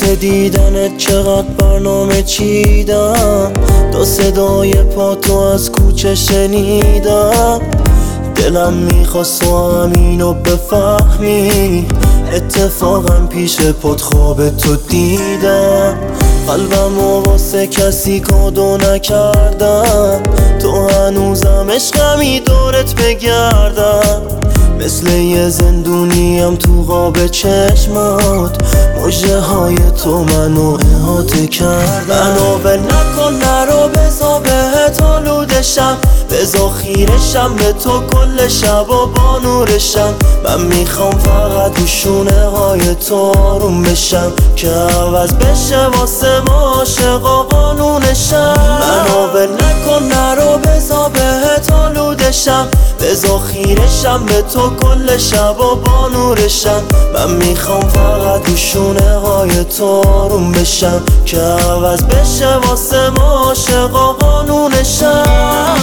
واسه دیدنت چقدر برنامه چیدم، تا صدای پاتو از کوچه شنیدم. دلم میخواست تو همینو بفهمی، اتفاقا پیش پات خواب تو دیدم. قلبمو واسه کسی کادو نکردم، تو هنوزم عشقمی دورت بگردم. مثل یه زندونیم تو قاب چشمات، مژه های تو منو احاطه کردن. منو ول نکن، نرو بزا بهت آلودشم، بزا خیرشم به تو کل شب و با نورشم. من میخوام فقط رو شونه های تو آروم بشم، که عوض بشه واسه ما عاشقا قانونشم. منو ول نکن، نرو بزا بهت آلودشم، بزا خیرشم به تو کل شب و با نورشم. من میخوام فقط رو شونه های تو آروم بشم، که عوض بشه واسه ما عاشقا قانونشم.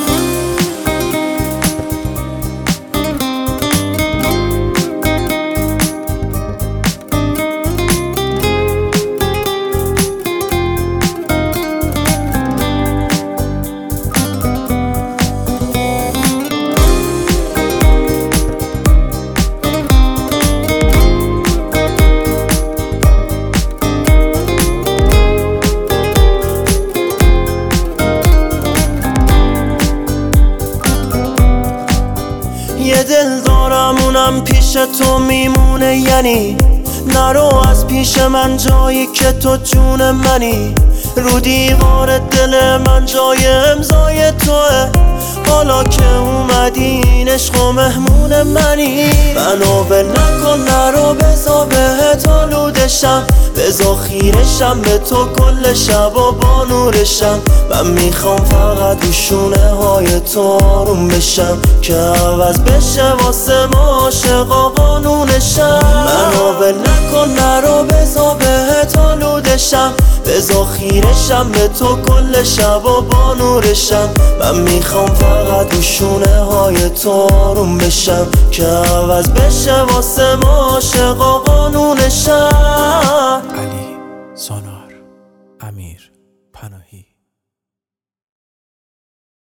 یه دل دارم اونم پیش تو میمونه، یعنی نرو از پیش من جایی که تو جون منی. رو دیوار دل من جای امضای توه، حالا که اومدی این عشق و مهمون منی. منو ول نکن، نرو بزا بهت آلودشم، بزا خیرشم به تو کل شب و با نورشم. من میخوام فقط رو شونه های تو آروم بشم، که عوض بشه واسه ما عاشقا قانونشم. منو ول نکن، نرو بزا بهت آلودشم، بزا خیرشم به تو کل شب و با نورشم. من میخوام فقط رو شونه های تو آروم بشم، که عوض بشه واسه ما عاشقا قانونشم. علی سونار امیر